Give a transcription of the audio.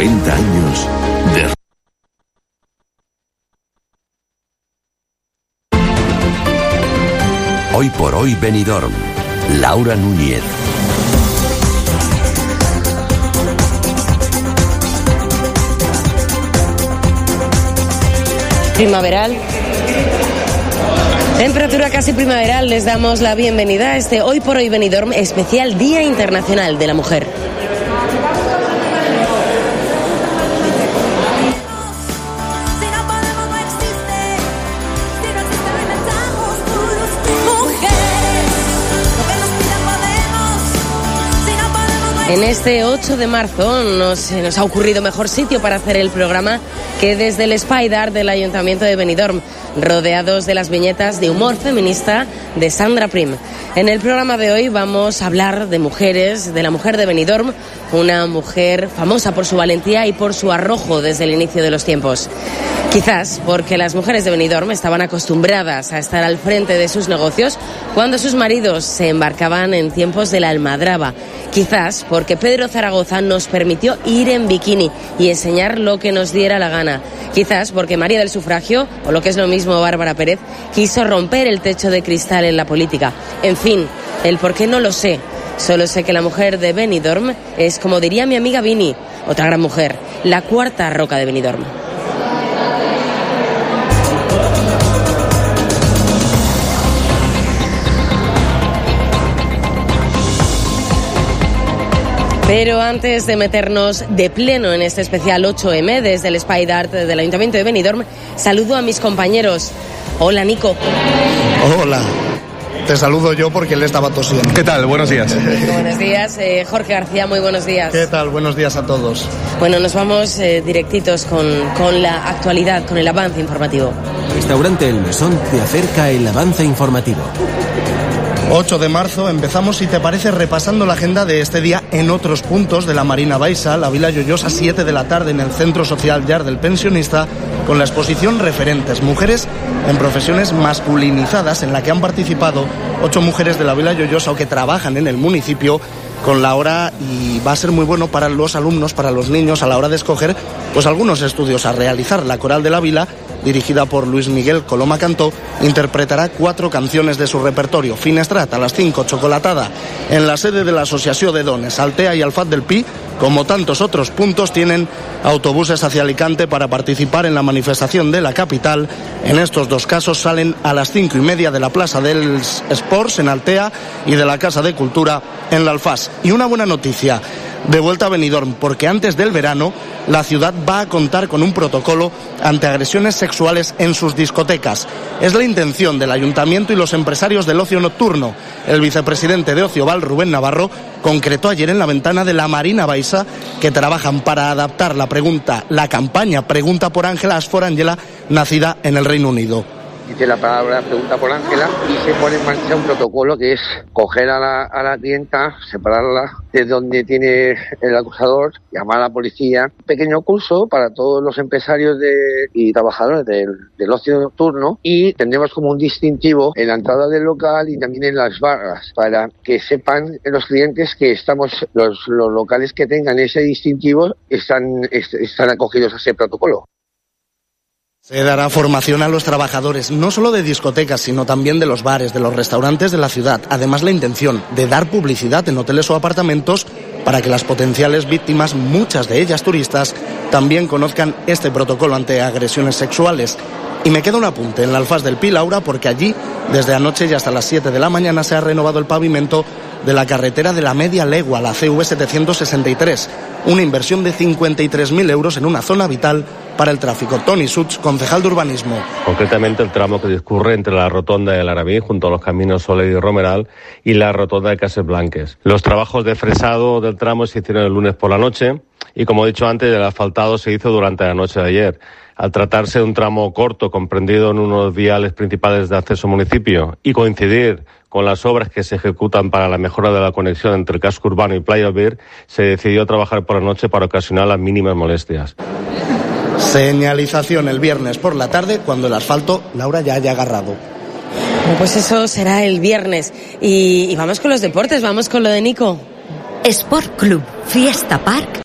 90 años de... Hoy por hoy Benidorm. Laura Núñez. Primaveral. Temperatura casi primaveral. Les damos la bienvenida a este Hoy por hoy Benidorm, especial Día Internacional de la Mujer. En este 8 de marzo nos ha ocurrido mejor sitio para hacer el programa que desde el Spider del Ayuntamiento de Benidorm, rodeados de las viñetas de humor feminista de Sandra Prim. En el programa de hoy vamos a hablar de mujeres, de la mujer de Benidorm, una mujer famosa por su valentía y por su arrojo desde el inicio de los tiempos. Quizás porque las mujeres de Benidorm estaban acostumbradas a estar al frente de sus negocios cuando sus maridos se embarcaban en tiempos de la almadraba. Quizás porque Pedro Zaragoza nos permitió ir en bikini y enseñar lo que nos diera la gana. Quizás porque María del Sufragio, o lo que es lo mismo Bárbara Pérez, quiso romper el techo de cristal en la política. En fin, el por qué no lo sé. Solo sé que la mujer de Benidorm es, como diría mi amiga Vini, otra gran mujer, la cuarta roca de Benidorm. Pero antes de meternos de pleno en este especial 8M desde el Spider del Ayuntamiento de Benidorm, saludo a mis compañeros. Hola, Nico. Hola. Te saludo yo porque él estaba tosiendo. ¿Qué tal? Buenos días. Buenos días. Jorge García, muy buenos días. ¿Qué tal? Buenos días a todos. Bueno, nos vamos directitos con la actualidad, con el avance informativo. Restaurante El Mesón te acerca el avance informativo. 8 de marzo empezamos, si te parece, repasando la agenda de este día en otros puntos de la Marina Baixa, la Vila Lloyosa, 7 de la tarde en el Centro Social Llar del Pensionista, con la exposición Referentes, mujeres en profesiones masculinizadas, en la que han participado 8 mujeres de la Vila Lloyosa o que trabajan en el municipio con la hora, y va a ser muy bueno para los alumnos, para los niños, a la hora de escoger pues algunos estudios a realizar. La Coral de la Vila, dirigida por Luis Miguel Coloma Cantó, interpretará 4 canciones de su repertorio. Finestrat, a las 5, Chocolatada, en la sede de la Asociación de Dones, Altea y Alfat del Pi. Como tantos otros puntos, tienen autobuses hacia Alicante para participar en la manifestación de la capital. En estos 2 casos salen a las 5:30 de la Plaza del Sports en Altea y de la Casa de Cultura en la Alfás. Y una buena noticia, de vuelta a Benidorm, porque antes del verano la ciudad va a contar con un protocolo ante agresiones sexuales en sus discotecas. Es la intención del Ayuntamiento y los empresarios del ocio nocturno. El vicepresidente de Ocio Val, Rubén Navarro, concretó ayer en la ventana de la Marina Baixa que trabajan para adaptar la campaña Pregunta por Ángela Asfor Ángela, nacida en el Reino Unido. Dice la palabra Pregunta por Ángela y se pone en marcha un protocolo que es coger a la clienta, separarla de donde tiene el acusador, llamar a la policía. Un pequeño curso para todos los empresarios y trabajadores del ocio nocturno, y tendremos como un distintivo en la entrada del local y también en las barras, para que sepan los clientes que los locales que tengan ese distintivo están acogidos a ese protocolo. Se dará formación a los trabajadores, no solo de discotecas, sino también de los bares, de los restaurantes de la ciudad. Además, la intención de dar publicidad en hoteles o apartamentos para que las potenciales víctimas, muchas de ellas turistas, también conozcan este protocolo ante agresiones sexuales. Y me queda un apunte en la Alfás del Pi, Laura, porque allí, desde anoche y hasta las 7 de la mañana, se ha renovado el pavimento de la carretera de la Media Legua, la CV 763, una inversión de 53.000 euros en una zona vital para el tráfico. Toni Such, concejal de Urbanismo. Concretamente el tramo que discurre entre la rotonda del Arabí, junto a los caminos Soler y Romeral, y la rotonda de Casablanques. Los trabajos de fresado del tramo se hicieron el lunes por la noche y, como he dicho antes, el asfaltado se hizo durante la noche de ayer. Al tratarse de un tramo corto comprendido en unos viales principales de acceso al municipio y coincidir con las obras que se ejecutan para la mejora de la conexión entre el casco urbano y Playa Vir, se decidió trabajar por la noche para ocasionar las mínimas molestias. Señalización el viernes por la tarde, cuando el asfalto, Laura, ya haya agarrado. Pues eso será el viernes. Y vamos con los deportes, vamos con lo de Nico. Sport Club Fiesta Park